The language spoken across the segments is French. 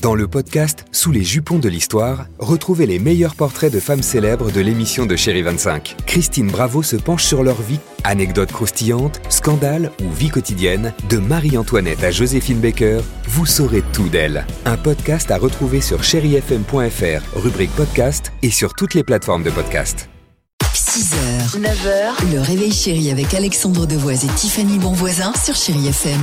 Dans le podcast Sous les jupons de l'histoire, retrouvez les meilleurs portraits de femmes célèbres de l'émission de Chérie 25. Christine Bravo se penche sur leur vie. Anecdotes croustillantes, scandales ou vie quotidienne, de Marie-Antoinette à Joséphine Baker, vous saurez tout d'elle. Un podcast à retrouver sur chérifm.fr, rubrique podcast et sur toutes les plateformes de podcast. 6h, 9h, le réveil chéri avec Alexandre Devoise et Tiffany Bonvoisin sur Chérie FM.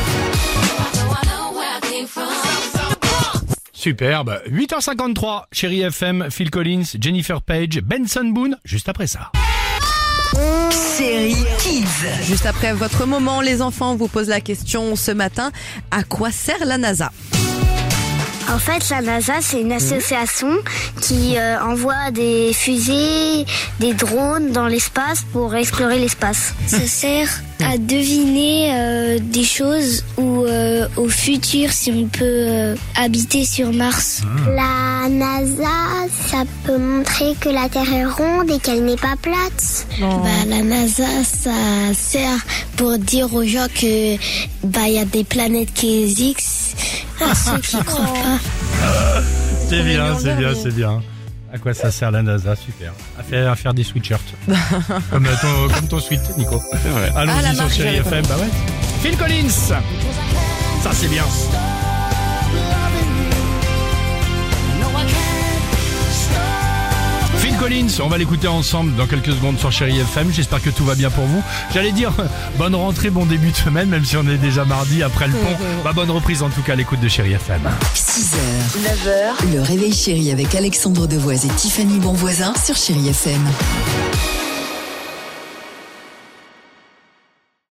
Superbe. 8h53, Chérie FM, Phil Collins, Jennifer Page, Benson Boone, juste après ça. Chérie Kids. Juste après votre moment, les enfants vous posent la question ce matin, à quoi sert la NASA ? En fait, la NASA, c'est une association qui envoie des fusées, des drones dans l'espace pour explorer l'espace. Ça sert à deviner des choses ou au futur si on peut habiter sur Mars. La NASA, ça peut montrer que la Terre est ronde et qu'elle n'est pas plate. La NASA, ça sert pour dire aux gens que y a des planètes qui existent. À ceux qui croient pas. C'est bien. À quoi ça sert la NASA? Super. À faire des sweatshirts. comme ton sweat, Nico. C'est vrai. Allons-y sur Chérie FM. Bah ouais. Phil Collins. Ça c'est bien. Phil Collins, on va l'écouter ensemble dans quelques secondes sur Chérie FM. J'espère que tout va bien pour vous. J'allais dire bonne rentrée, bon début de semaine, même si on est déjà mardi après le pont. Bonne reprise en tout cas à l'écoute de Chérie FM. 6h, 9h, le réveil chéri avec Alexandre Devoise et Tiffany Bonvoisin sur Chérie FM.